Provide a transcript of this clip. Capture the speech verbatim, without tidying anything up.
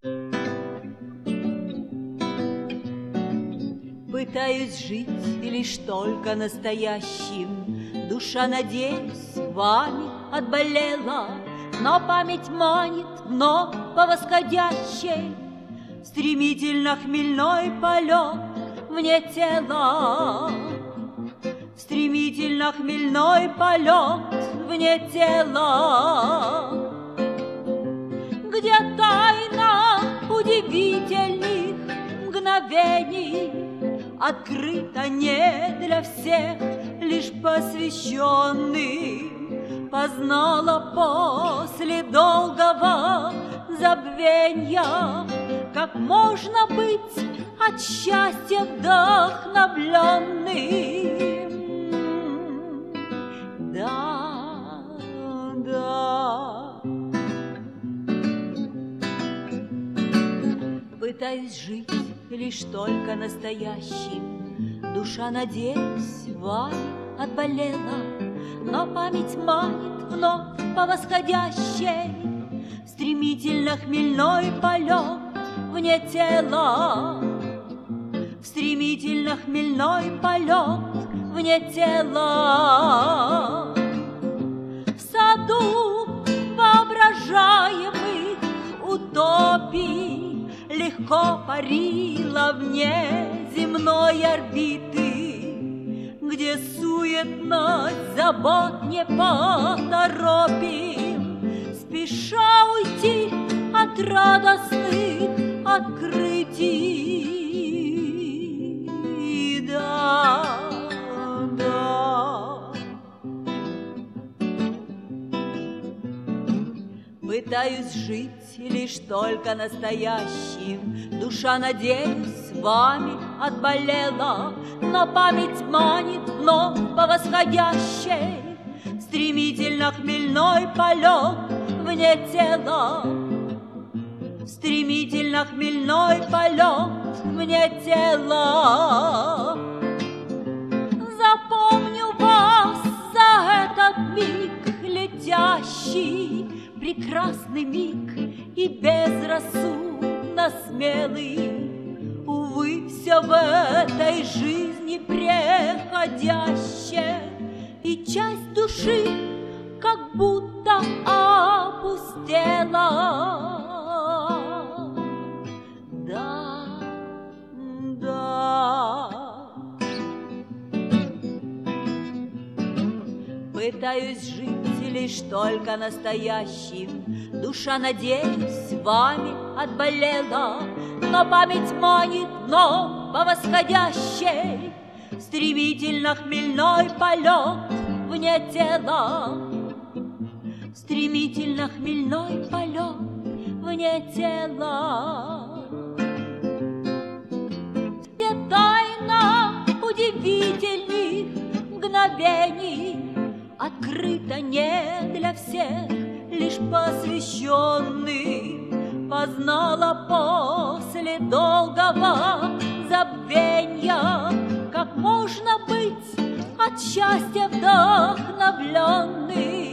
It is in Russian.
Пытаюсь жить лишь только настоящим, душа, надеюсь, вами отболела, но память манит вновь по восходящей, стремительно хмельной полет вне тела, стремительно хмельной полет вне тела, где тайна удивительных мгновений открыта не для всех, лишь посвященным. Познала после долгого забвенья, как можно быть от счастья вдохновленным. Да, да. Пытаюсь жить лишь только настоящим, душа, надеюсь, вами отболела, но память манит вновь по восходящей, стремительно хмельной полет вне тела, стремительно хмельной полет вне тела. В саду воображаемых утопий легко парила вне земной орбиты, где суетность забот не поторопим, спеша уйти от радостных открытий. Да, да. Пытаюсь жить лишь только настоящим, душа, надеюсь, вами отболела, но память манит вновь по восходящей, стремительно хмельной полет вне тела, стремительно хмельной полет вне тела. Запомню вас за этот миг летящий, прекрасный миг и безрассудно смелый. Увы, все в этой жизни преходящее, и часть души как будто опустела. Да, да. Пытаюсь жить лишь только настоящим, душа, надеюсь, вами отболела, но память манит вновь по восходящей, стремительно хмельной полет вне тела, стремительно хмельной полет вне тела. Где тайна удивительных мгновений открыто не для всех, лишь посвященным. Познала после долгого забвенья, как можно быть от счастья вдохновленным.